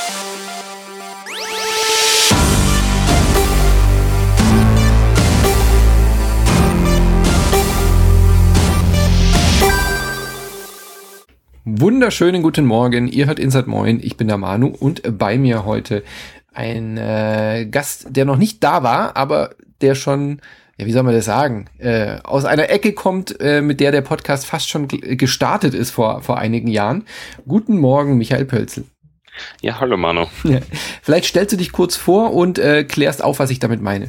Wunderschönen guten Morgen, ihr hört Inside Moin, ich bin der Manu und bei mir heute ein Gast, der noch nicht da war, aber der schon, ja, wie soll man das sagen, aus einer Ecke kommt, mit der Podcast fast schon gestartet ist vor einigen Jahren. Guten Morgen, Michael Pölzl. Ja, hallo Manu. Ja, vielleicht stellst du dich kurz vor und klärst auf, was ich damit meine.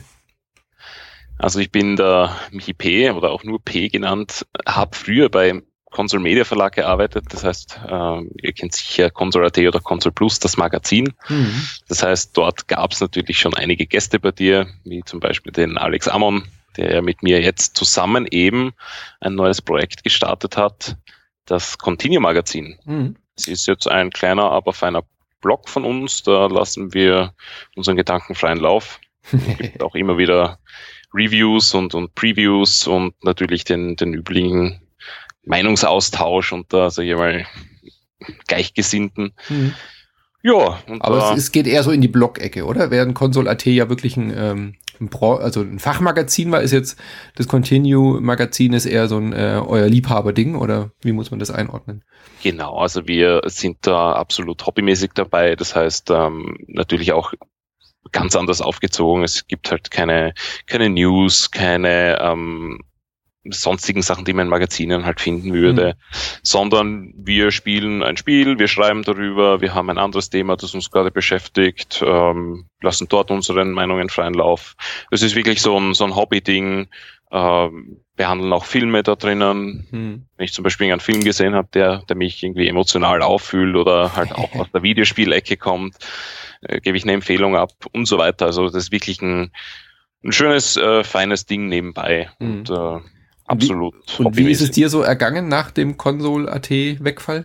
Also ich bin der Michi P. oder auch nur P genannt, habe früher bei Console Media Verlag gearbeitet, das heißt, ihr kennt sicher Console.at oder Console Plus, das Magazin. Mhm. Das heißt, dort gab es natürlich schon einige Gäste bei dir, wie zum Beispiel den Alex Amon, der ja mit mir jetzt zusammen eben ein neues Projekt gestartet hat, das Continue Magazin. Mhm. Es ist jetzt ein kleiner, aber feiner Blog von uns, da lassen wir unseren Gedanken freien Lauf. Es gibt auch immer wieder Reviews und Previews und natürlich den üblichen Meinungsaustausch unter, sag ich mal, Gleichgesinnten. Mhm. Ja. Und aber es geht eher so in die Blog-Ecke, oder? Während Console.at ja wirklich ein Fachmagazin war, ist jetzt das Continue-Magazin ist eher so ein euer Liebhaberding, oder wie muss man das einordnen? Genau, also wir sind da absolut hobbymäßig dabei, das heißt natürlich auch ganz anders aufgezogen. Es gibt halt keine News, keine sonstigen Sachen, die man in Magazinen halt finden würde, sondern wir spielen ein Spiel, wir schreiben darüber, wir haben ein anderes Thema, das uns gerade beschäftigt, lassen dort unseren Meinungen freien Lauf. Es ist wirklich so ein Hobby-Ding, behandeln auch Filme da drinnen. Wenn ich zum Beispiel einen Film gesehen habe, der mich irgendwie emotional auffühlt oder halt auch aus der Videospielecke kommt, gebe ich eine Empfehlung ab und so weiter. Also das ist wirklich ein schönes, feines Ding nebenbei und absolut. Und wie ist es dir so ergangen nach dem Console.at Wegfall?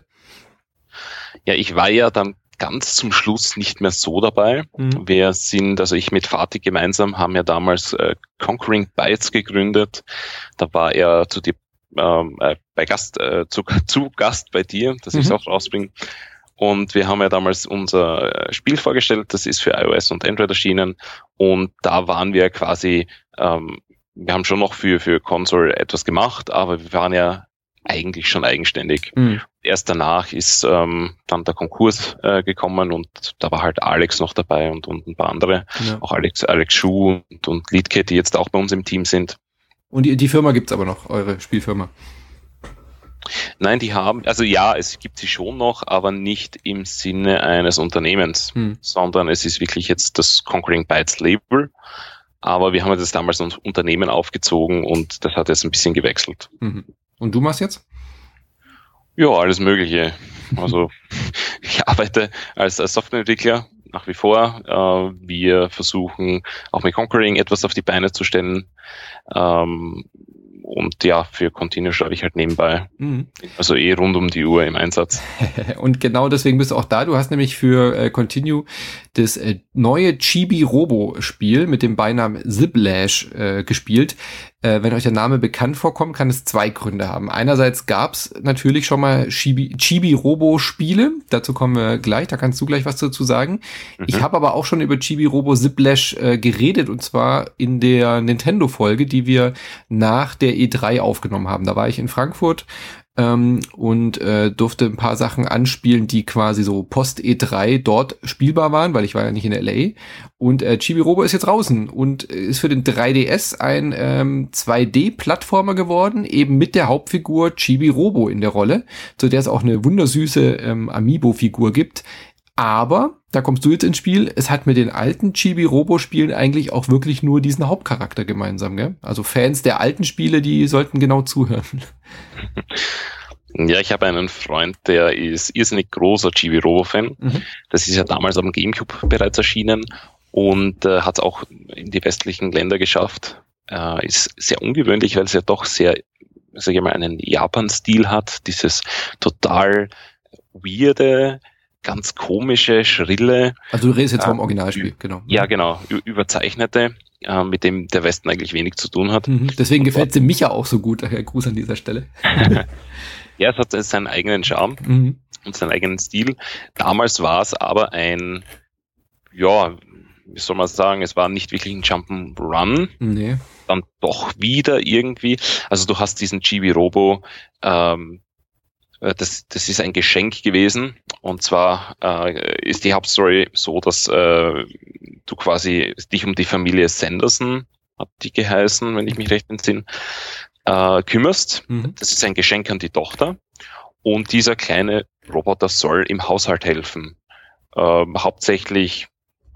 Ja, ich war ja dann ganz zum Schluss nicht mehr so dabei. Also ich mit Fatih gemeinsam haben ja damals Conquering Bytes gegründet. Da war er zu Gast bei dir, dass ich es auch rausbringe. Und wir haben ja damals unser Spiel vorgestellt, das ist für iOS und Android erschienen. Und da waren wir quasi, wir haben schon noch für Console etwas gemacht, aber wir waren ja eigentlich schon eigenständig. Erst danach ist dann der Konkurs gekommen und da war halt Alex noch dabei und ein paar andere. Ja. Auch Alex Schuh und Leadcat, die jetzt auch bei uns im Team sind. Und die Firma gibt's aber noch, eure Spielfirma? Nein, es gibt sie schon noch, aber nicht im Sinne eines Unternehmens, sondern es ist wirklich jetzt das Conquering Bytes Label. Aber wir haben das damals ein Unternehmen aufgezogen und das hat jetzt ein bisschen gewechselt. Und du machst jetzt? Ja, alles Mögliche. Also ich arbeite als Softwareentwickler nach wie vor. Wir versuchen auch mit Conquering etwas auf die Beine zu stellen. Und ja, für Continue schreibe ich halt nebenbei. Also rund um die Uhr im Einsatz. Und genau deswegen bist du auch da. Du hast nämlich für Continue das neue Chibi-Robo-Spiel mit dem Beinamen Ziplash gespielt. Wenn euch der Name bekannt vorkommt, kann es zwei Gründe haben. Einerseits gab es natürlich schon mal Chibi-Robo-Spiele. Dazu kommen wir gleich. Da kannst du gleich was dazu sagen. Ich habe aber auch schon über Chibi-Robo Ziplash geredet, und zwar in der Nintendo-Folge, die wir nach der E3 aufgenommen haben. Da war ich in Frankfurt und durfte ein paar Sachen anspielen, die quasi so Post E3 dort spielbar waren, weil ich war ja nicht in LA. Und Chibi-Robo ist jetzt draußen und ist für den 3DS ein 2D-Plattformer geworden, eben mit der Hauptfigur Chibi-Robo in der Rolle, zu der es auch eine wundersüße Amiibo-Figur gibt. Aber, da kommst du jetzt ins Spiel, es hat mit den alten Chibi-Robo-Spielen eigentlich auch wirklich nur diesen Hauptcharakter gemeinsam, gell? Also Fans der alten Spiele, die sollten genau zuhören. Ja, ich habe einen Freund, der ist irrsinnig großer Chibi-Robo-Fan. Das ist ja damals am GameCube bereits erschienen und hat es auch in die westlichen Länder geschafft. Ist sehr ungewöhnlich, weil es ja doch sehr, sag ich mal, einen Japan-Stil hat. Dieses total weirde, ganz komische, schrille. Also du redest jetzt vom Originalspiel, genau. Ja, genau. Überzeichnete, mit dem der Westen eigentlich wenig zu tun hat. Deswegen gefällt sie Micha auch so gut. Daher Gruß an dieser Stelle. Ja, es hat seinen eigenen Charme. und seinen eigenen Stil. Damals war es aber ein, ja, wie soll man sagen, es war nicht wirklich ein Jump'n'Run. Nee. Dann doch wieder irgendwie. Also du hast diesen Chibi-Robo, das ist ein Geschenk gewesen. Und zwar ist die Hauptstory so, dass du quasi dich um die Familie Sanderson, hat die geheißen, wenn ich mich recht entsinne, kümmerst. Mhm. Das ist ein Geschenk an die Tochter. Und dieser kleine Roboter soll im Haushalt helfen. Hauptsächlich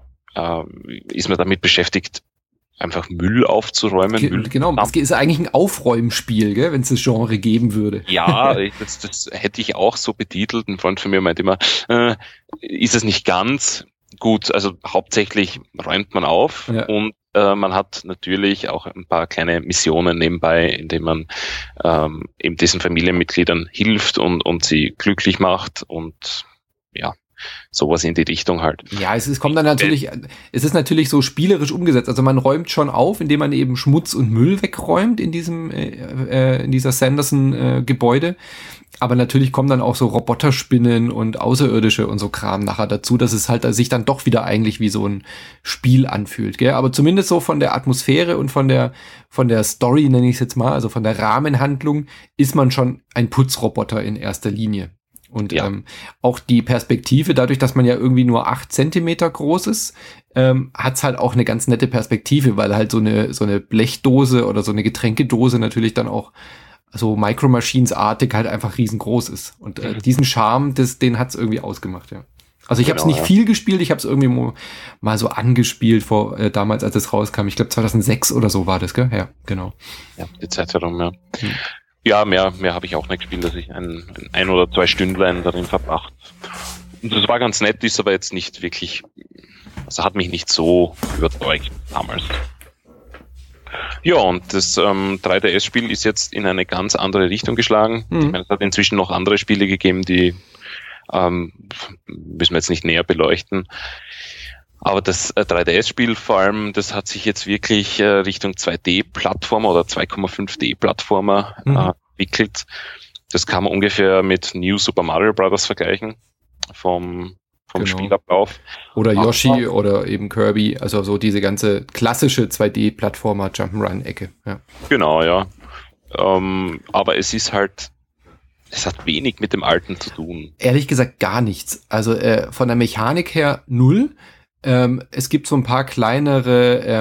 ist man damit beschäftigt, einfach Müll aufzuräumen. Genau, es ist eigentlich ein Aufräumspiel, gell, wenn es das Genre geben würde. Ja, das hätte ich auch so betitelt. Ein Freund von mir meinte immer, ist es nicht ganz gut. Also hauptsächlich räumt man auf, ja. Und man hat natürlich auch ein paar kleine Missionen nebenbei, indem man eben diesen Familienmitgliedern hilft und sie glücklich macht und ja, sowas in die Richtung halt. Ja, es ist natürlich so spielerisch umgesetzt. Also man räumt schon auf, indem man eben Schmutz und Müll wegräumt in dieser Sanderson-Gebäude. Aber natürlich kommen dann auch so Roboterspinnen und Außerirdische und so Kram nachher dazu, dass es halt sich dann doch wieder eigentlich wie so ein Spiel anfühlt, gell? Aber zumindest so von der Atmosphäre und von der Story, nenne ich es jetzt mal, also von der Rahmenhandlung, ist man schon ein Putzroboter in erster Linie. Und ja. Auch die Perspektive, dadurch, dass man ja irgendwie nur 8 Zentimeter groß ist, hat's halt auch eine ganz nette Perspektive, weil halt so eine Blechdose oder so eine Getränkedose natürlich dann auch so Micro Machines-artig halt einfach riesengroß ist. Und diesen Charme, den hat's irgendwie ausgemacht, ja. Also ich habe es nicht viel gespielt, ich habe es irgendwie mal so angespielt damals, als es rauskam. Ich glaube 2006 oder so war das, gell? Ja, genau. Ja, die Zeit herum, ja. Ja, mehr habe ich auch nicht gespielt, dass ich ein oder 2 Stündlein darin verbracht. Und das war ganz nett, ist aber jetzt nicht wirklich, also hat mich nicht so überzeugt damals. Ja, und das 3DS-Spiel ist jetzt in eine ganz andere Richtung geschlagen. Ich meine, es hat inzwischen noch andere Spiele gegeben, die müssen wir jetzt nicht näher beleuchten. Aber das 3DS-Spiel vor allem, das hat sich jetzt wirklich Richtung 2D-Plattformer oder 2,5D-Plattformer entwickelt. Das kann man ungefähr mit New Super Mario Bros. Vergleichen vom Spielablauf. Oder Yoshi oder eben Kirby, also so diese ganze klassische 2D-Plattformer Jump'n'Run-Ecke. Ja. Genau, ja. Aber es hat wenig mit dem Alten zu tun. Ehrlich gesagt gar nichts. Also von der Mechanik her null. Es gibt so ein paar kleinere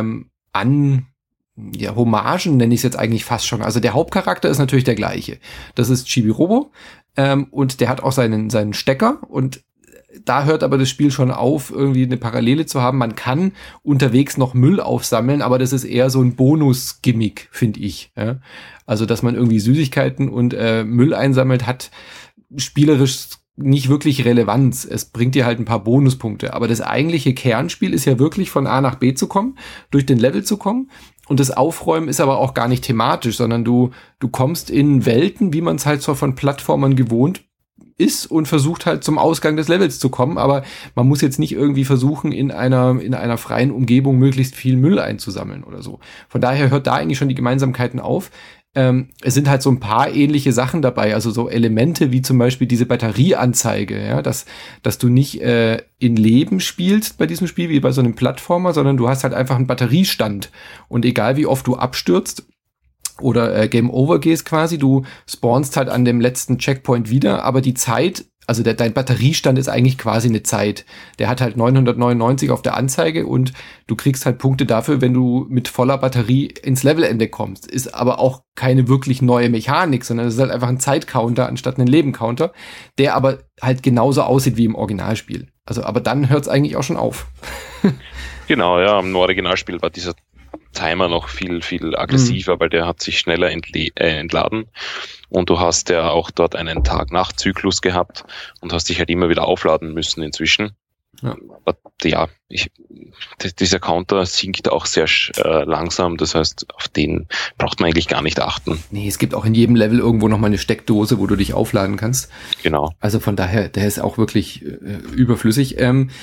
Hommagen, nenne ich es jetzt eigentlich fast schon. Also der Hauptcharakter ist natürlich der gleiche. Das ist Chibi-Robo und der hat auch seinen Stecker und da hört aber das Spiel schon auf, irgendwie eine Parallele zu haben. Man kann unterwegs noch Müll aufsammeln, aber das ist eher so ein Bonus-Gimmick, finde ich. Ja? Also, dass man irgendwie Süßigkeiten und Müll einsammelt, hat spielerisch nicht wirklich Relevanz. Es bringt dir halt ein paar Bonuspunkte. Aber das eigentliche Kernspiel ist ja wirklich von A nach B zu kommen, durch den Level zu kommen. Und das Aufräumen ist aber auch gar nicht thematisch, sondern du kommst in Welten, wie man es halt so von Plattformern gewohnt ist und versucht halt zum Ausgang des Levels zu kommen, aber man muss jetzt nicht irgendwie versuchen, in einer freien Umgebung möglichst viel Müll einzusammeln oder so. Von daher hört da eigentlich schon die Gemeinsamkeiten auf. Es sind halt so ein paar ähnliche Sachen dabei, also so Elemente wie zum Beispiel diese Batterieanzeige, ja, dass du nicht in Leben spielst bei diesem Spiel wie bei so einem Plattformer, sondern du hast halt einfach einen Batteriestand und egal wie oft du abstürzt oder Game Over gehst quasi, du spawnst halt an dem letzten Checkpoint wieder, aber die Zeit, also dein Batteriestand ist eigentlich quasi eine Zeit. Der hat halt 999 auf der Anzeige und du kriegst halt Punkte dafür, wenn du mit voller Batterie ins Levelende kommst. Ist aber auch keine wirklich neue Mechanik, sondern es ist halt einfach ein Zeitcounter anstatt ein Lebencounter, der aber halt genauso aussieht wie im Originalspiel. Also, aber dann hört es eigentlich auch schon auf. Genau, ja, im Originalspiel war dieser Timer noch viel, viel aggressiver, weil der hat sich schneller entladen und du hast ja auch dort einen Tag-Nacht-Zyklus gehabt und hast dich halt immer wieder aufladen müssen inzwischen. Ja. Aber ja, dieser Counter sinkt auch sehr langsam, das heißt, auf den braucht man eigentlich gar nicht achten. Nee, es gibt auch in jedem Level irgendwo nochmal eine Steckdose, wo du dich aufladen kannst. Genau. Also von daher, der ist auch wirklich überflüssig.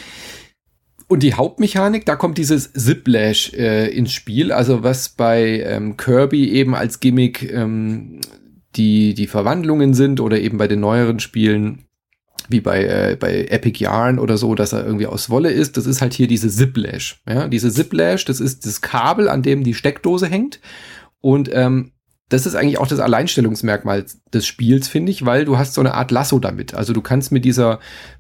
Und die Hauptmechanik, da kommt dieses Ziplash ins Spiel, also was bei Kirby eben als Gimmick die Verwandlungen sind oder eben bei den neueren Spielen wie bei Epic Yarn oder so, dass er irgendwie aus Wolle ist. Das ist halt hier diese Ziplash. Ja, diese Ziplash, das ist das Kabel, an dem die Steckdose hängt. Und das ist eigentlich auch das Alleinstellungsmerkmal des Spiels, finde ich, weil du hast so eine Art Lasso damit. Also du kannst mit dieser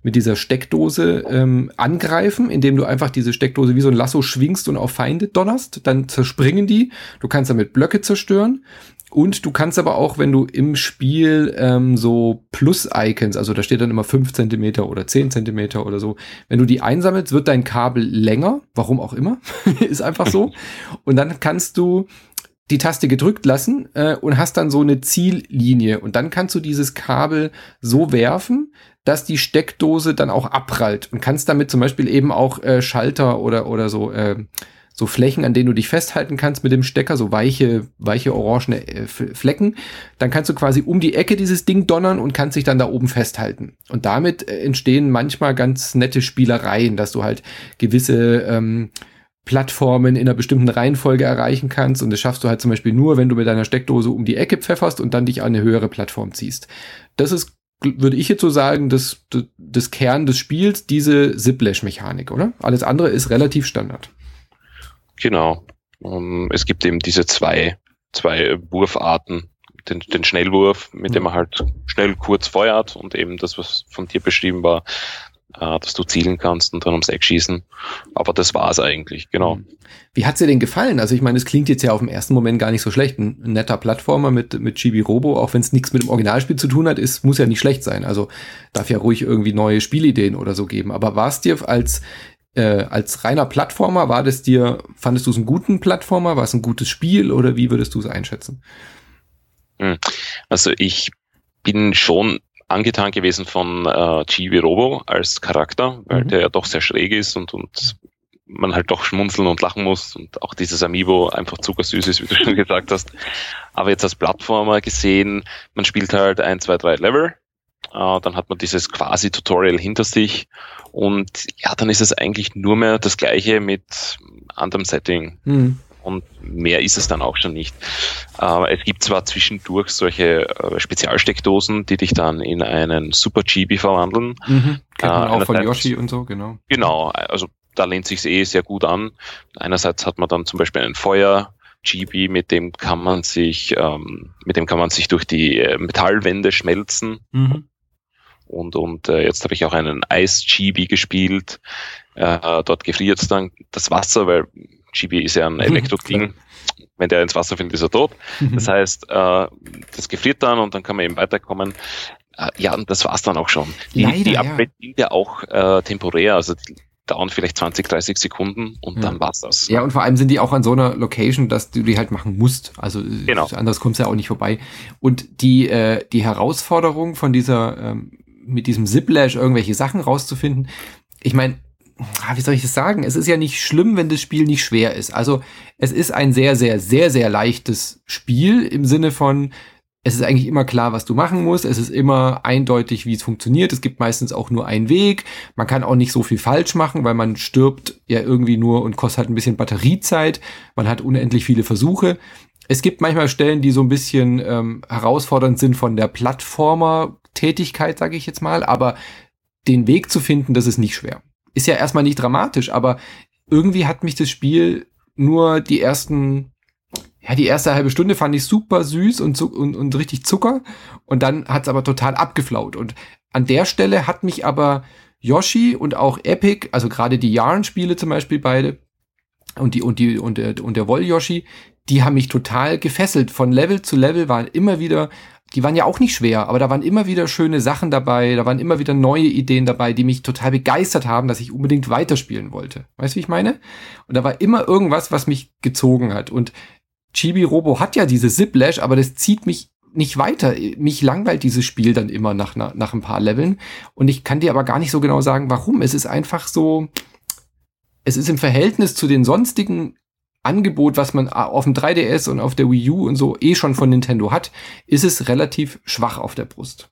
Steckdose angreifen, indem du einfach diese Steckdose wie so ein Lasso schwingst und auf Feinde donnerst. Dann zerspringen die. Du kannst damit Blöcke zerstören. Und du kannst aber auch, wenn du im Spiel so Plus-Icons, also da steht dann immer 5 Zentimeter oder 10 Zentimeter oder so, wenn du die einsammelst, wird dein Kabel länger, warum auch immer, ist einfach so. Und dann kannst du die Taste gedrückt lassen und hast dann so eine Ziellinie. Und dann kannst du dieses Kabel so werfen, dass die Steckdose dann auch abprallt. Und kannst damit zum Beispiel eben auch Schalter oder so Flächen, an denen du dich festhalten kannst mit dem Stecker, so weiche orangene Flecken. Dann kannst du quasi um die Ecke dieses Ding donnern und kannst dich dann da oben festhalten. Und damit entstehen manchmal ganz nette Spielereien, dass du halt gewisse Plattformen in einer bestimmten Reihenfolge erreichen kannst. Und das schaffst du halt zum Beispiel nur, wenn du mit deiner Steckdose um die Ecke pfefferst und dann dich an eine höhere Plattform ziehst. Das ist, würde ich jetzt so sagen, das Kern des Spiels, diese Ziplash-Mechanik, oder? Alles andere ist relativ Standard. Genau. Es gibt eben diese zwei Wurfarten. Den Schnellwurf, mit dem man halt schnell kurz feuert, und eben das, was von dir beschrieben war, dass du zielen kannst und dann ums Eck schießen. Aber das war's eigentlich, genau. Wie hat's dir denn gefallen? Also ich meine, es klingt jetzt ja auf den ersten Moment gar nicht so schlecht. Ein netter Plattformer mit Chibi Robo, auch wenn es nichts mit dem Originalspiel zu tun hat, muss ja nicht schlecht sein. Also darf ja ruhig irgendwie neue Spielideen oder so geben. Aber war es dir als reiner Plattformer, fandest du es einen guten Plattformer? War es ein gutes Spiel oder wie würdest du es einschätzen? Also ich bin schon angetan gewesen von Chibi Robo als Charakter, weil der ja doch sehr schräg ist und man halt doch schmunzeln und lachen muss, und auch dieses Amiibo einfach zuckersüß ist, wie du schon gesagt hast. Aber jetzt als Plattformer gesehen, man spielt halt 1, 2, 3 Level, dann hat man dieses quasi Tutorial hinter sich, und ja, dann ist es eigentlich nur mehr das Gleiche mit anderem Setting. Und mehr ist es dann auch schon nicht. Es gibt zwar zwischendurch solche Spezialsteckdosen, die dich dann in einen Super Chibi verwandeln. Kennt man auch von Yoshi und so, genau. Genau, also da lehnt sich's sehr gut an. Einerseits hat man dann zum Beispiel einen Feuer-Chibi, mit dem kann man sich durch die Metallwände schmelzen. Und jetzt habe ich auch einen Eis-Chibi gespielt. Dort gefriert es dann das Wasser, weil Chibi ist ja ein Elektro-Ding. Wenn der ins Wasser fällt, ist er tot. Das heißt, das gefriert dann und dann kann man eben weiterkommen. Ja, und das war's dann auch schon. Die Upgrades sind ja auch temporär, also die dauern vielleicht 20, 30 Sekunden und dann war's das. Ja, und vor allem sind die auch an so einer Location, dass du die halt machen musst. Also genau. Anders kommst du ja auch nicht vorbei. Und die Herausforderung von mit diesem Ziplash irgendwelche Sachen rauszufinden, ich meine, wie soll ich das sagen? Es ist ja nicht schlimm, wenn das Spiel nicht schwer ist. Also es ist ein sehr, sehr, sehr, sehr leichtes Spiel im Sinne von, es ist eigentlich immer klar, was du machen musst. Es ist immer eindeutig, wie es funktioniert. Es gibt meistens auch nur einen Weg. Man kann auch nicht so viel falsch machen, weil man stirbt ja irgendwie nur und kostet halt ein bisschen Batteriezeit. Man hat unendlich viele Versuche. Es gibt manchmal Stellen, die so ein bisschen herausfordernd sind von der Plattformer-Tätigkeit, sage ich jetzt mal. Aber den Weg zu finden, das ist nicht schwer. Ist ja erstmal nicht dramatisch, aber irgendwie hat mich das Spiel nur die erste halbe Stunde fand ich super süß und richtig Zucker, und dann hat's aber total abgeflaut. Und an der Stelle hat mich aber Yoshi und auch Epic, also gerade die Yarn-Spiele zum Beispiel beide und der Woll-Yoshi, die haben mich total gefesselt. Von Level zu Level die waren ja auch nicht schwer, aber da waren immer wieder schöne Sachen dabei, da waren immer wieder neue Ideen dabei, die mich total begeistert haben, dass ich unbedingt weiterspielen wollte. Weißt du, wie ich meine? Und da war immer irgendwas, was mich gezogen hat. Und Chibi Robo hat ja diese Ziplash, aber das zieht mich nicht weiter. Mich langweilt dieses Spiel dann immer nach ein paar Leveln. Und ich kann dir aber gar nicht so genau sagen, warum. Es ist einfach so, es ist im Verhältnis zu den sonstigen Angebot, was man auf dem 3DS und auf der Wii U und so schon von Nintendo hat, ist es relativ schwach auf der Brust.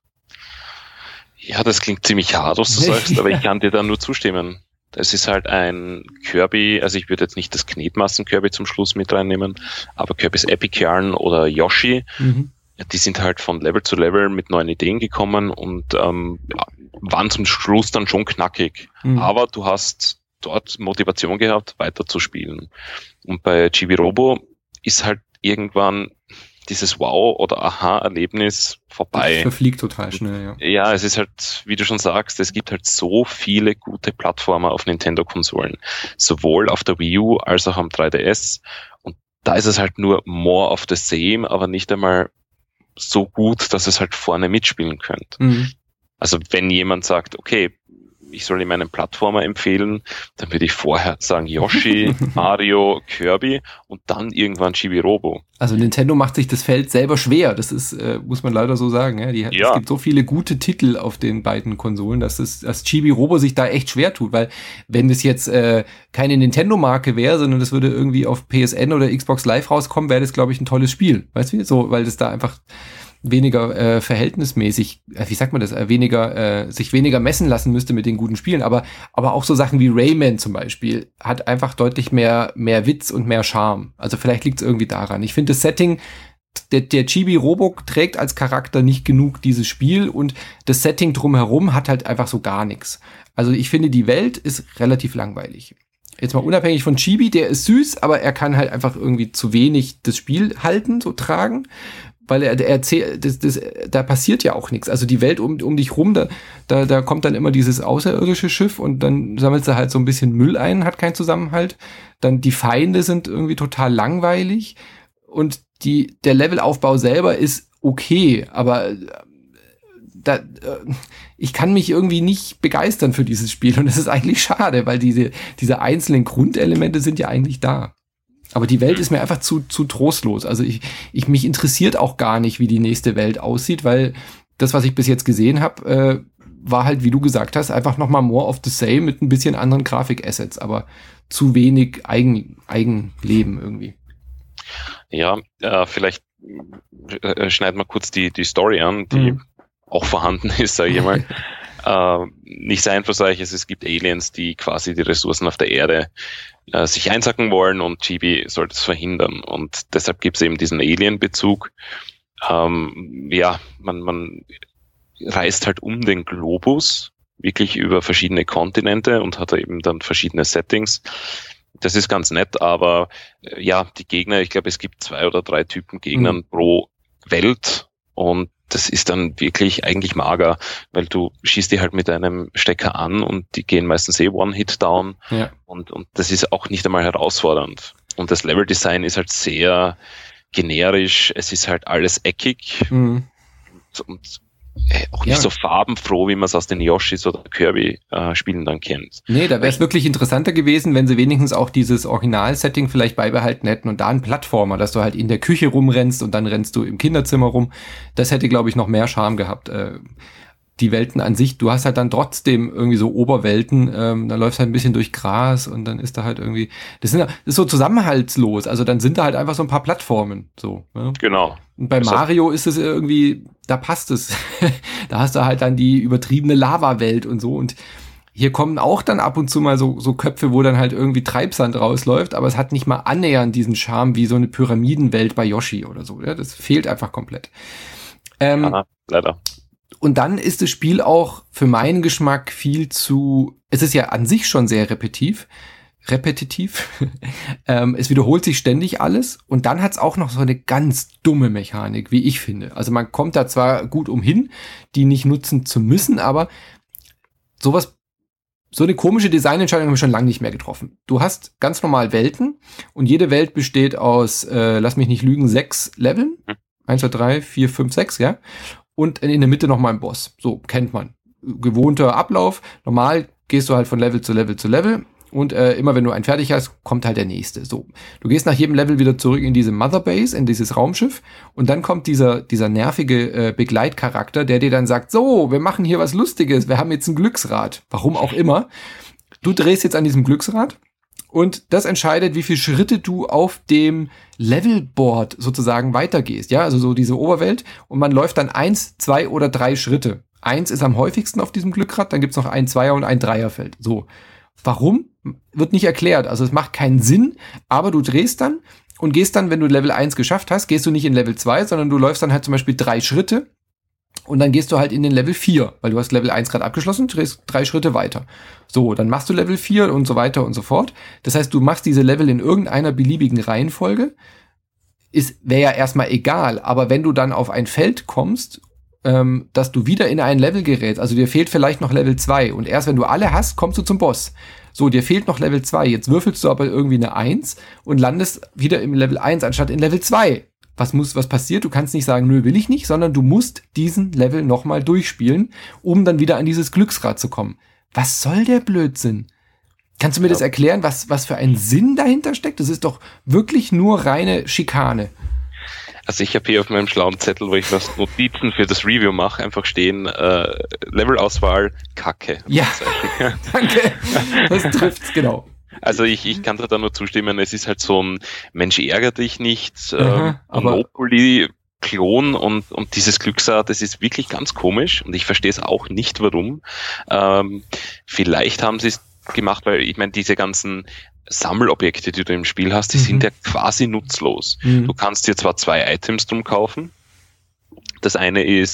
Ja, das klingt ziemlich hart, was du sagst, aber ich kann dir da nur zustimmen. Es ist halt ein Kirby, also ich würde jetzt nicht das Knetmassen-Kirby zum Schluss mit reinnehmen, aber Kirby's Epic Yarn oder Yoshi die sind halt von Level zu Level mit neuen Ideen gekommen und waren zum Schluss dann schon knackig. Aber du hast dort Motivation gehabt, weiter zu spielen. Und bei Chibi Robo ist halt irgendwann dieses Wow- oder Aha-Erlebnis vorbei. Das verfliegt total schnell, ja. Ja, es ist halt, wie du schon sagst, es gibt halt so viele gute Plattformer auf Nintendo-Konsolen. Sowohl auf der Wii U als auch am 3DS. Und da ist es halt nur more of the same, aber nicht einmal so gut, dass es halt vorne mitspielen könnte. Also wenn jemand sagt, okay, ich soll ihm einen Plattformer empfehlen, dann würde ich vorher sagen Yoshi, Mario, Kirby und dann irgendwann Chibi-Robo. Also Nintendo macht sich das Feld selber schwer, das ist, muss man leider so sagen. Ja? Es gibt so viele gute Titel auf den beiden Konsolen, dass Chibi-Robo sich da echt schwer tut, weil wenn das jetzt keine Nintendo-Marke wäre, sondern das würde irgendwie auf PSN oder Xbox Live rauskommen, wäre das, glaube ich, ein tolles Spiel. Weißt du, so, weil das da einfach weniger verhältnismäßig, wie sagt man das, sich weniger messen lassen müsste mit den guten Spielen, aber auch so Sachen wie Rayman zum Beispiel hat einfach deutlich mehr Witz und mehr Charme. Also vielleicht liegt es irgendwie daran. Ich finde das Setting, der Chibi Robo trägt als Charakter nicht genug dieses Spiel und das Setting drumherum hat halt einfach so gar nichts. Also ich finde, die Welt ist relativ langweilig. Jetzt mal unabhängig von Chibi, der ist süß, aber er kann halt einfach irgendwie zu wenig das Spiel halten, so tragen. Weil er erzählt, da passiert ja auch nichts. Also die Welt um dich rum, da kommt dann immer dieses außerirdische Schiff und dann sammelst du halt so ein bisschen Müll ein, hat keinen Zusammenhalt. Dann die Feinde sind irgendwie total langweilig und der Levelaufbau selber ist okay, aber ich kann mich irgendwie nicht begeistern für dieses Spiel und das ist eigentlich schade, weil diese einzelnen Grundelemente sind ja eigentlich da. Aber die Welt ist mir einfach zu trostlos. Also mich interessiert auch gar nicht, wie die nächste Welt aussieht, weil das, was ich bis jetzt gesehen habe, war halt, wie du gesagt hast, einfach nochmal more of the same mit ein bisschen anderen Grafikassets, aber zu wenig Eigenleben irgendwie. Ja, vielleicht schneiden wir kurz die Story an, die auch vorhanden ist, sage ich mal. Nicht sehr einflussreich ist, es gibt Aliens, die quasi die Ressourcen auf der Erde sich einsacken wollen und Chibi soll das verhindern. Und deshalb gibt es eben diesen Alien-Bezug. Man reist halt um den Globus, wirklich über verschiedene Kontinente und hat da eben dann verschiedene Settings. Das ist ganz nett, aber die Gegner, ich glaube, es gibt 2 oder 3 Typen Gegnern pro Welt und das ist dann wirklich eigentlich mager, weil du schießt die halt mit einem Stecker an und die gehen meistens One-Hit-Down und das ist auch nicht einmal herausfordernd. Und das Level-Design ist halt sehr generisch, es ist halt alles eckig und auch nicht so farbenfroh, wie man es aus den Yoshis oder Kirby-Spielen dann kennt. Nee, da wäre es wirklich interessanter gewesen, wenn sie wenigstens auch dieses Original-Setting vielleicht beibehalten hätten und da einen Plattformer, dass du halt in der Küche rumrennst und dann rennst du im Kinderzimmer rum. Das hätte, glaube ich, noch mehr Charme gehabt. Die Welten an sich, du hast halt dann trotzdem irgendwie so Oberwelten, dann läufst halt ein bisschen durch Gras und dann ist da halt irgendwie, das ist so zusammenhaltslos, also dann sind da halt einfach so ein paar Plattformen, so. Ja? Genau. Und bei Mario ist es irgendwie, da passt es. Da hast du halt dann die übertriebene Lava-Welt und so und hier kommen auch dann ab und zu mal so Köpfe, wo dann halt irgendwie Treibsand rausläuft, aber es hat nicht mal annähernd diesen Charme wie so eine Pyramidenwelt bei Yoshi oder so, ja, das fehlt einfach komplett. Leider. Und dann ist das Spiel auch für meinen Geschmack es ist ja an sich schon sehr repetitiv. Es wiederholt sich ständig alles und dann hat's auch noch so eine ganz dumme Mechanik, wie ich finde. Also man kommt da zwar gut umhin, die nicht nutzen zu müssen, aber so eine komische Designentscheidung haben wir schon lange nicht mehr getroffen. Du hast ganz normal Welten und jede Welt besteht aus, lass mich nicht lügen, 6 Leveln. 1, 2, 3, 4, 5, 6, ja. Und in der Mitte nochmal ein Boss. So, kennt man. Gewohnter Ablauf. Normal gehst du halt von Level zu Level zu Level. Und immer wenn du einen fertig hast, kommt halt der nächste. So, du gehst nach jedem Level wieder zurück in diese Mother Base, in dieses Raumschiff. Und dann kommt dieser nervige Begleitcharakter, der dir dann sagt, so, wir machen hier was Lustiges. Wir haben jetzt ein Glücksrad. Warum auch immer. Du drehst jetzt an diesem Glücksrad. Und das entscheidet, wie viele Schritte du auf dem Levelboard sozusagen weitergehst. Ja, also so diese Oberwelt. Und man läuft dann 1, 2 oder 3 Schritte. 1 ist am häufigsten auf diesem Glückrad, dann gibt's noch ein 2er und ein 3er-Feld. So. Warum? Wird nicht erklärt. Also es macht keinen Sinn, aber du drehst dann und gehst dann, wenn du Level 1 geschafft hast, gehst du nicht in Level 2, sondern du läufst dann halt zum Beispiel 3 Schritte und dann gehst du halt in den Level 4, weil du hast Level 1 gerade abgeschlossen, drehst 3 Schritte weiter. So, dann machst du Level 4 und so weiter und so fort. Das heißt, du machst diese Level in irgendeiner beliebigen Reihenfolge. Wäre ja erstmal egal, aber wenn du dann auf ein Feld kommst, dass du wieder in ein Level gerätst, also dir fehlt vielleicht noch Level 2 und erst wenn du alle hast, kommst du zum Boss. So, dir fehlt noch Level 2, jetzt würfelst du aber irgendwie eine 1 und landest wieder im Level 1 anstatt in Level 2. Was passiert? Du kannst nicht sagen, nö, will ich nicht, sondern du musst diesen Level nochmal durchspielen, um dann wieder an dieses Glücksrad zu kommen. Was soll der Blödsinn? Kannst du mir das erklären, was für ein Sinn dahinter steckt? Das ist doch wirklich nur reine Schikane. Also ich habe hier auf meinem schlauen Zettel, wo ich was Notizen für das Review mache, einfach stehen, Levelauswahl, Kacke. Ja, danke. Das trifft's, genau. Also ich kann da nur zustimmen, es ist halt so ein Mensch ärgere dich nicht, Monopoly-Klon und dieses Glücksrad, das ist wirklich ganz komisch und ich verstehe es auch nicht, warum. Vielleicht haben sie es gemacht, weil ich meine, diese ganzen Sammelobjekte, die du im Spiel hast, die sind ja quasi nutzlos. Du kannst dir zwar 2 Items drum kaufen. Das eine ist,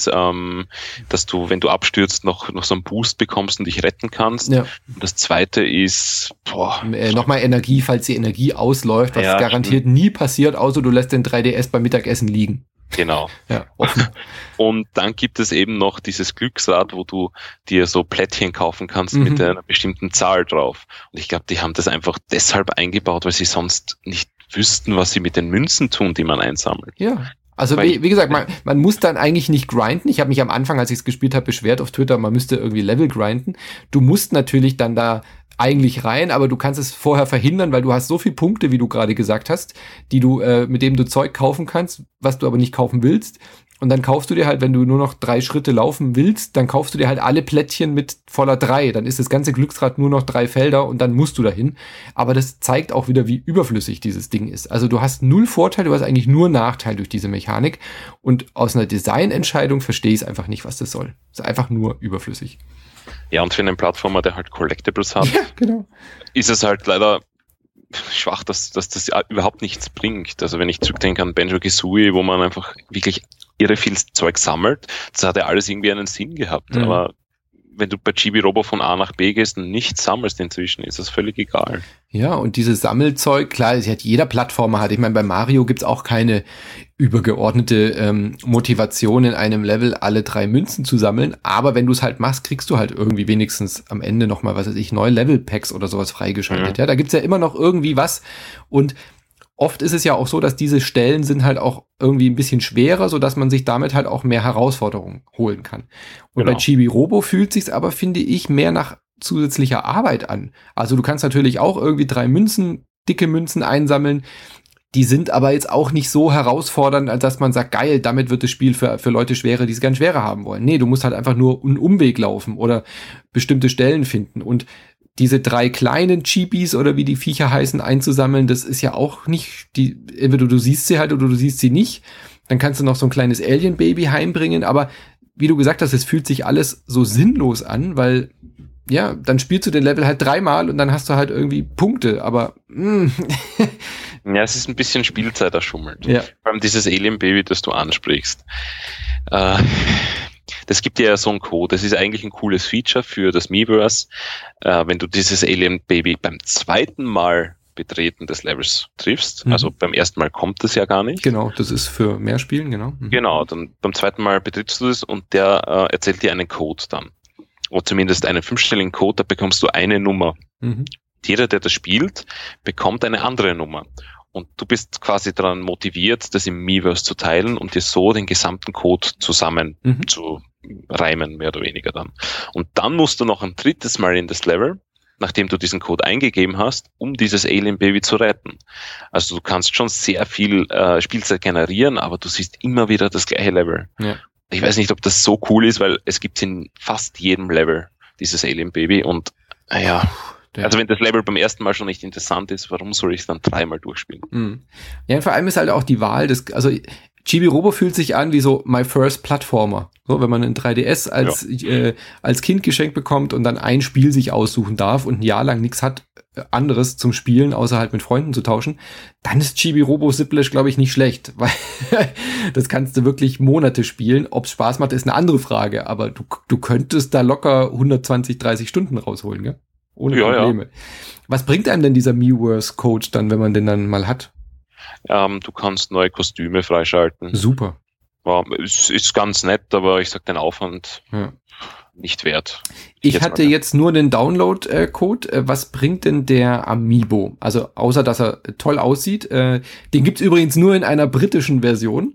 dass du, wenn du abstürzt, noch so einen Boost bekommst und dich retten kannst. Ja. Und das zweite ist, nochmal Energie, falls die Energie ausläuft, was garantiert nie passiert, außer du lässt den 3DS beim Mittagessen liegen. Genau. Ja, offen. Und dann gibt es eben noch dieses Glücksrad, wo du dir so Plättchen kaufen kannst mit einer bestimmten Zahl drauf. Und ich glaube, die haben das einfach deshalb eingebaut, weil sie sonst nicht wüssten, was sie mit den Münzen tun, die man einsammelt. Ja. Also wie gesagt, man muss dann eigentlich nicht grinden. Ich habe mich am Anfang, als ich es gespielt habe, beschwert auf Twitter, man müsste irgendwie Level grinden. Du musst natürlich dann da eigentlich rein, aber du kannst es vorher verhindern, weil du hast so viele Punkte, wie du gerade gesagt hast, die du mit dem du Zeug kaufen kannst, was du aber nicht kaufen willst. Und dann kaufst du dir halt, wenn du nur noch 3 Schritte laufen willst, dann kaufst du dir halt alle Plättchen mit voller 3. Dann ist das ganze Glücksrad nur noch 3 Felder und dann musst du dahin. Aber das zeigt auch wieder, wie überflüssig dieses Ding ist. Also du hast 0 Vorteil, du hast eigentlich nur Nachteil durch diese Mechanik. Und aus einer Designentscheidung verstehe ich es einfach nicht, was das soll. Es ist einfach nur überflüssig. Ja, und für einen Plattformer, der halt Collectibles hat, ist es halt leider schwach, dass das überhaupt nichts bringt. Also wenn ich zurückdenke an Banjo-Kazooie, wo man einfach wirklich irre viel Zeug sammelt, das hat ja alles irgendwie einen Sinn gehabt. Aber wenn du bei Chibi Robo von A nach B gehst und nichts sammelst inzwischen, ist das völlig egal. Ja, und dieses Sammelzeug, klar, jeder Plattformer hat. Ich meine, bei Mario gibt's auch keine übergeordnete Motivation in einem Level, alle 3 Münzen zu sammeln. Aber wenn du es halt machst, kriegst du halt irgendwie wenigstens am Ende nochmal, was weiß ich, neue Level-Packs oder sowas freigeschaltet. Ja, da gibt's ja immer noch irgendwie was. Und oft ist es ja auch so, dass diese Stellen sind halt auch irgendwie ein bisschen schwerer, sodass man sich damit halt auch mehr Herausforderungen holen kann. Und bei Chibi Robo fühlt sich's aber, finde ich, mehr nach zusätzlicher Arbeit an. Also du kannst natürlich auch irgendwie 3 dicke Münzen einsammeln. Die sind aber jetzt auch nicht so herausfordernd, als dass man sagt, geil, damit wird das Spiel für Leute schwerer, die es ganz schwerer haben wollen. Nee, du musst halt einfach nur einen Umweg laufen oder bestimmte Stellen finden. Und diese 3 kleinen Chibis oder wie die Viecher heißen, einzusammeln, das ist ja auch nicht, entweder du siehst sie halt oder du siehst sie nicht. Dann kannst du noch so ein kleines Alien-Baby heimbringen, aber wie du gesagt hast, es fühlt sich alles so sinnlos an, weil, ja, dann spielst du den Level halt 3-mal und dann hast du halt irgendwie Punkte, aber ja, es ist ein bisschen Spielzeit erschummelt. Ja. Vor allem dieses Alien-Baby, das du ansprichst. Das gibt dir ja so einen Code. Das ist eigentlich ein cooles Feature für das Miiverse. Wenn du dieses Alien-Baby beim 2. Mal Betreten des Levels triffst, also beim 1. Mal kommt das ja gar nicht. Genau, das ist für mehr Spielen, genau. Genau, dann beim 2. Mal betrittst du das und der erzählt dir einen Code dann. Oder zumindest einen 5-stelligen Code, da bekommst du eine Nummer. Jeder, der das spielt, bekommt eine andere Nummer. Und du bist quasi daran motiviert, das im Miiverse zu teilen und dir so den gesamten Code zusammen zu reimen, mehr oder weniger dann. Und dann musst du noch ein 3. Mal in das Level, nachdem du diesen Code eingegeben hast, um dieses Alien-Baby zu retten. Also du kannst schon sehr viel Spielzeit generieren, aber du siehst immer wieder das gleiche Level. Ja. Ich weiß nicht, ob das so cool ist, weil es gibt in fast jedem Level dieses Alien-Baby und naja, also wenn das Level beim 1. Mal schon nicht interessant ist, warum soll ich es dann 3-mal durchspielen? Ja, und vor allem ist halt auch die Wahl also Chibi Robo fühlt sich an wie so My First Platformer. So, wenn man einen 3DS als Kind geschenkt bekommt und dann ein Spiel sich aussuchen darf und ein Jahr lang nichts hat anderes zum Spielen, außer halt mit Freunden zu tauschen, dann ist Chibi Robo Ziplash, glaube ich, nicht schlecht, weil das kannst du wirklich Monate spielen. Ob es Spaß macht, ist eine andere Frage, aber du könntest da locker 120, 30 Stunden rausholen, gell? Ohne Probleme. Ja. Was bringt einem denn dieser Miiverse-Code dann, wenn man den dann mal hat? Du kannst neue Kostüme freischalten. Super. Ja, ist ganz nett, aber ich sag den Aufwand nicht wert. Ich hatte jetzt nur den Download-Code. Was bringt denn der Amiibo? Also außer, dass er toll aussieht. Den gibt's übrigens nur in einer britischen Version.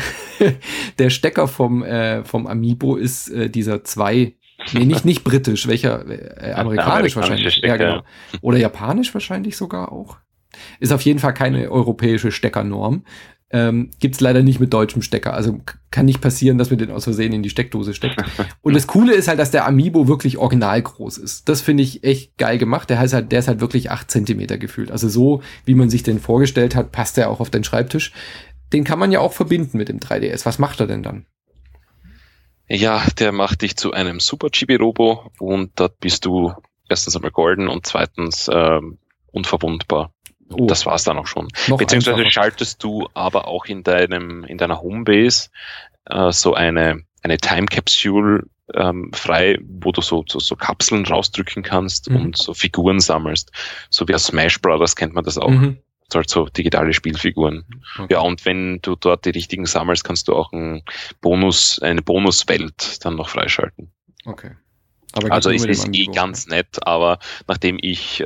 Der Stecker vom Amiibo ist dieser nicht britisch, welcher amerikanisch wahrscheinlich. Stecker, ja, genau. Oder japanisch wahrscheinlich sogar auch. Ist auf jeden Fall keine europäische Steckernorm. Gibt's leider nicht mit deutschem Stecker. Also kann nicht passieren, dass man den aus Versehen in die Steckdose steckt. Und das Coole ist halt, dass der Amiibo wirklich original groß ist. Das finde ich echt geil gemacht. Der ist halt wirklich 8 Zentimeter gefühlt. Also so, wie man sich den vorgestellt hat, passt der auch auf den Schreibtisch. Den kann man ja auch verbinden mit dem 3DS. Was macht er denn dann? Ja, der macht dich zu einem Super Chibi Robo und dort bist du erstens einmal golden und zweitens unverwundbar. Oh. Das war's dann auch schon. Beziehungsweise einfacher. Schaltest du aber auch in deiner Homebase so eine Time Capsule frei, wo du so Kapseln rausdrücken kannst und so Figuren sammelst. So wie aus Smash Brothers kennt man das auch. Halt so digitale Spielfiguren. Okay. Ja, und wenn du dort die richtigen sammelst, kannst du auch eine Bonuswelt dann noch freischalten. Okay. Aber also ist es ganz nett, aber nachdem ich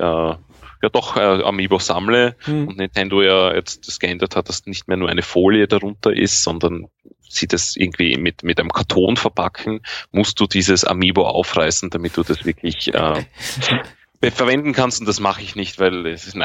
Amiibo sammle und Nintendo ja jetzt das geändert hat, dass nicht mehr nur eine Folie darunter ist, sondern sie das irgendwie mit einem Karton verpacken, musst du dieses Amiibo aufreißen, damit du das wirklich verwenden kannst, und das mache ich nicht, weil ich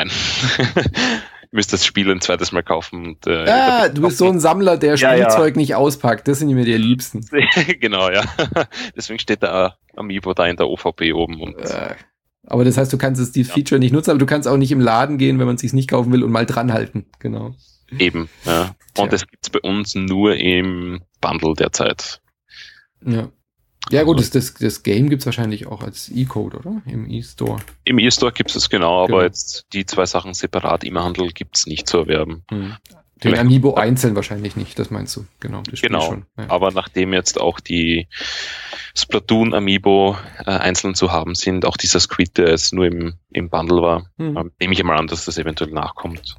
müsste das Spiel ein zweites Mal kaufen. Und, du bist so ein Sammler, der Spielzeug nicht auspackt. Das sind mir die Liebsten. Genau, ja. Deswegen steht der Amiibo da in der OVP oben. Und aber das heißt, du kannst dieses Feature nicht nutzen, aber du kannst auch nicht im Laden gehen, wenn man es sich nicht kaufen will, und mal dran halten. Genau. Eben, ja. Und das gibt's bei uns nur im Bundle derzeit. Ja. Ja gut, das Game gibt's wahrscheinlich auch als E-Code, oder? Im E-Store. Im E-Store gibt's es genau, aber jetzt die zwei Sachen separat im Handel gibt's nicht zu erwerben. Den Amiibo einzeln wahrscheinlich nicht, das meinst du. Genau, das Spiel schon. Ja. Aber nachdem jetzt auch die Splatoon Amiibo einzeln zu haben sind, auch dieser Squid, der jetzt nur im Bundle war, nehme ich mal an, dass das eventuell nachkommt.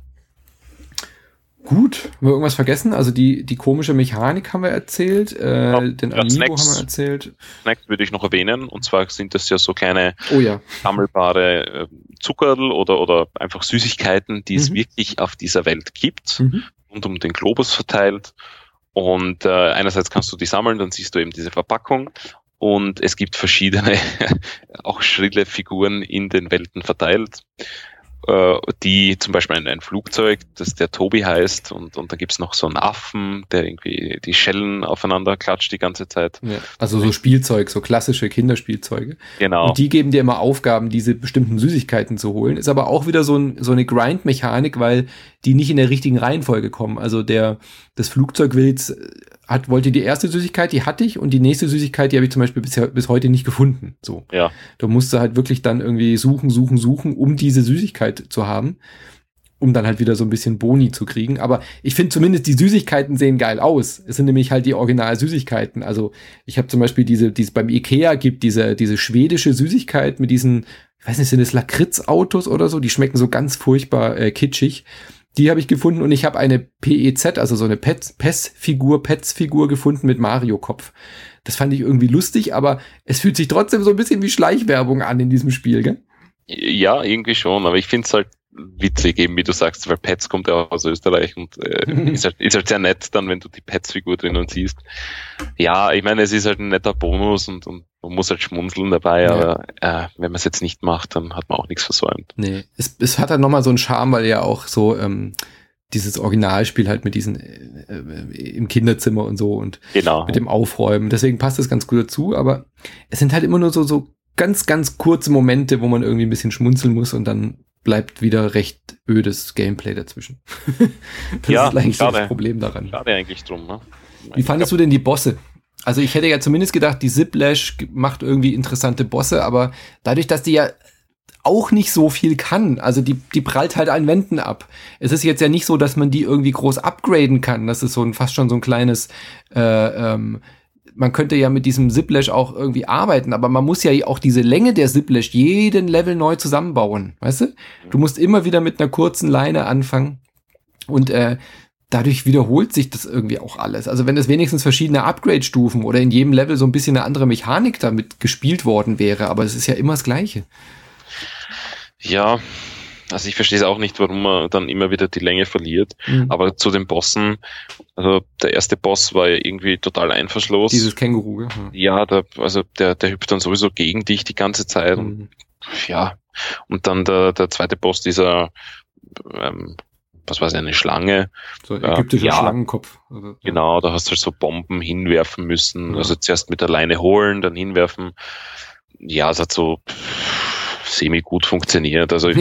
Gut, haben wir irgendwas vergessen? Also die komische Mechanik haben wir erzählt, den Amiibo haben wir erzählt. Snacks würde ich noch erwähnen, und zwar sind das ja so kleine sammelbare Zuckerl oder einfach Süßigkeiten, die es wirklich auf dieser Welt gibt, rund um den Globus verteilt. Und einerseits kannst du die sammeln, dann siehst du eben diese Verpackung, und es gibt verschiedene, auch schrille Figuren in den Welten verteilt, die zum Beispiel ein Flugzeug, das der Tobi heißt, und dann gibt's noch so einen Affen, der irgendwie die Schellen aufeinander klatscht die ganze Zeit. Ja, also so Spielzeug, so klassische Kinderspielzeuge. Genau. Und die geben dir immer Aufgaben, diese bestimmten Süßigkeiten zu holen. Ist aber auch wieder so eine Grind-Mechanik, weil die nicht in der richtigen Reihenfolge kommen. Also das Flugzeug wollte die erste Süßigkeit, die hatte ich, und die nächste Süßigkeit, die habe ich zum Beispiel bis heute nicht gefunden. So. Ja. Du musst halt wirklich dann irgendwie suchen, um diese Süßigkeit zu haben, um dann halt wieder so ein bisschen Boni zu kriegen. Aber ich finde zumindest, die Süßigkeiten sehen geil aus. Es sind nämlich halt die Original-Süßigkeiten. Also ich habe zum Beispiel die es beim Ikea gibt, diese schwedische Süßigkeit mit diesen, ich weiß nicht, sind es Lakritz-Autos oder so? Die schmecken so ganz furchtbar kitschig. Die habe ich gefunden, und ich habe eine PEZ, also so eine Pets-Figur gefunden mit Mario-Kopf. Das fand ich irgendwie lustig, aber es fühlt sich trotzdem so ein bisschen wie Schleichwerbung an in diesem Spiel, gell? Ja, irgendwie schon, aber ich finde es halt witzig, eben wie du sagst, weil Pets kommt ja aus Österreich, und ist halt sehr nett dann, wenn du die Pets-Figur drinnen siehst. Ja, ich meine, es ist halt ein netter Bonus, und man muss halt schmunzeln dabei, aber wenn man es jetzt nicht macht, dann hat man auch nichts versäumt. Nee, es hat halt nochmal so einen Charme, weil ja auch so dieses Originalspiel halt mit diesen im Kinderzimmer und so und mit dem Aufräumen, deswegen passt das ganz gut dazu, aber es sind halt immer nur so ganz, ganz kurze Momente, wo man irgendwie ein bisschen schmunzeln muss, und dann bleibt wieder recht ödes Gameplay dazwischen. Das ist eigentlich so das Problem daran. Schade eigentlich drum, ne? Wie fandest du denn die Bosse? Also ich hätte ja zumindest gedacht, die Ziplash macht irgendwie interessante Bosse, aber dadurch, dass die ja auch nicht so viel kann, also die prallt halt an Wänden ab. Es ist jetzt ja nicht so, dass man die irgendwie groß upgraden kann. Das ist fast schon so ein kleines, man könnte ja mit diesem Ziplash auch irgendwie arbeiten, aber man muss ja auch diese Länge der Ziplash jeden Level neu zusammenbauen, weißt du? Du musst immer wieder mit einer kurzen Leine anfangen und dadurch wiederholt sich das irgendwie auch alles. Also wenn es wenigstens verschiedene Upgrade-Stufen oder in jedem Level so ein bisschen eine andere Mechanik damit gespielt worden wäre, aber es ist ja immer das Gleiche. Ja, also ich verstehe es auch nicht, warum man dann immer wieder die Länge verliert. Aber zu den Bossen, also der erste Boss war ja irgendwie total einfallslos. Dieses Känguru, ja. Ja, der hüpft dann sowieso gegen dich die ganze Zeit. Und, ja, und dann der zweite Boss, dieser was weiß ich, eine Schlange. So ein ägyptischer Schlangenkopf. Also, genau, da hast du halt so Bomben hinwerfen müssen. Ja. Also zuerst mit der Leine holen, dann hinwerfen. Ja, es hat so semi-gut funktioniert. Also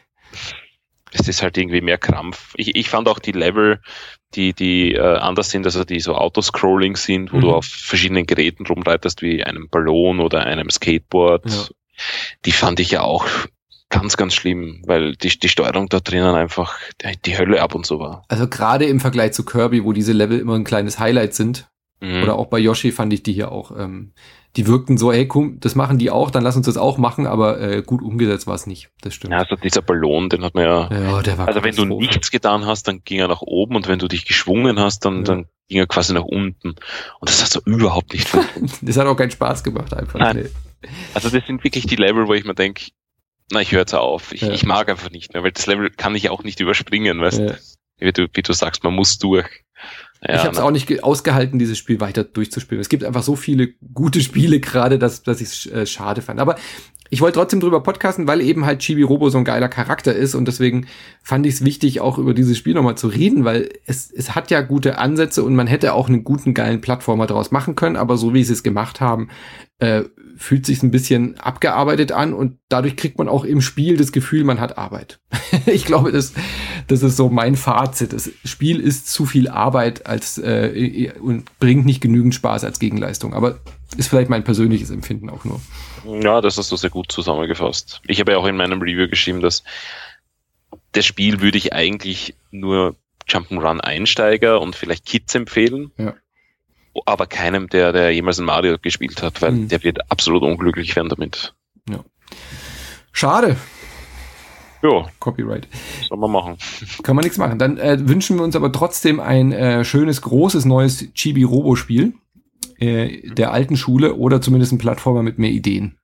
es ist halt irgendwie mehr Krampf. Ich fand auch die Level, die anders sind, also die so Autoscrolling sind, wo du auf verschiedenen Geräten rumreitest, wie einem Ballon oder einem Skateboard. Ja. Die fand ich ja auch ganz, ganz schlimm, weil die Steuerung da drinnen einfach die Hölle ab und so war. Also gerade im Vergleich zu Kirby, wo diese Level immer ein kleines Highlight sind, oder auch bei Yoshi fand ich die hier auch, die wirkten so, ey, komm, das machen die auch, dann lass uns das auch machen, aber gut umgesetzt war es nicht, das stimmt. Ja, also dieser Ballon, den hat man ja der war also wenn du nichts getan hast, dann ging er nach oben und wenn du dich geschwungen hast, dann ging er quasi nach unten und das hat so überhaupt nicht funktioniert. Das hat auch keinen Spaß gemacht einfach. Nein. Nee. Also das sind wirklich die Level, wo ich mir denke, na, ich höre jetzt auf. Ich mag einfach nicht mehr, weil das Level kann ich auch nicht überspringen, weißt du? Wie du sagst, man muss durch. Ja, ich habe es auch nicht ausgehalten, dieses Spiel weiter durchzuspielen. Es gibt einfach so viele gute Spiele gerade, dass ich es schade fand. Aber ich wollte trotzdem drüber podcasten, weil eben halt Chibi Robo so ein geiler Charakter ist und deswegen fand ich es wichtig, auch über dieses Spiel nochmal zu reden, weil es hat ja gute Ansätze und man hätte auch einen guten, geilen Plattformer draus machen können, aber so wie sie es gemacht haben, fühlt sich ein bisschen abgearbeitet an und dadurch kriegt man auch im Spiel das Gefühl, man hat Arbeit. Ich glaube, das ist so mein Fazit. Das Spiel ist zu viel Arbeit und bringt nicht genügend Spaß als Gegenleistung. Aber ist vielleicht mein persönliches Empfinden auch nur. Ja, das hast du sehr gut zusammengefasst. Ich habe ja auch in meinem Review geschrieben, dass das Spiel würde ich eigentlich nur Jump'n'Run-Einsteiger und vielleicht Kids empfehlen. Ja. Aber keinem, der jemals ein Mario gespielt hat, weil der wird absolut unglücklich werden damit. Ja. Schade. Ja. Copyright. Soll man machen. Kann man nichts machen. Dann wünschen wir uns aber trotzdem ein schönes, großes, neues Chibi-Robo-Spiel der alten Schule oder zumindest ein Plattformer mit mehr Ideen.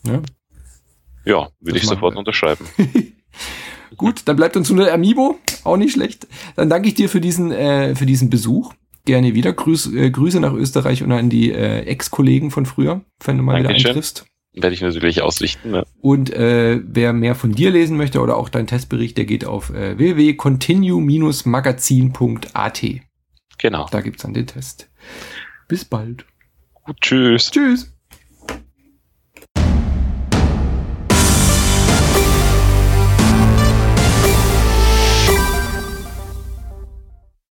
Ja, würde ich sofort unterschreiben. Gut, dann bleibt uns nur der Amiibo. Auch nicht schlecht. Dann danke ich dir für diesen Besuch. Gerne wieder. Grüße nach Österreich und an die Ex-Kollegen von früher, wenn du mal wieder eintriffst. Werde ich natürlich ausrichten. Ja. Und wer mehr von dir lesen möchte oder auch deinen Testbericht, der geht auf www.continue-magazin.at. Genau. Da gibt's dann den Test. Bis bald. Gut, tschüss. Tschüss.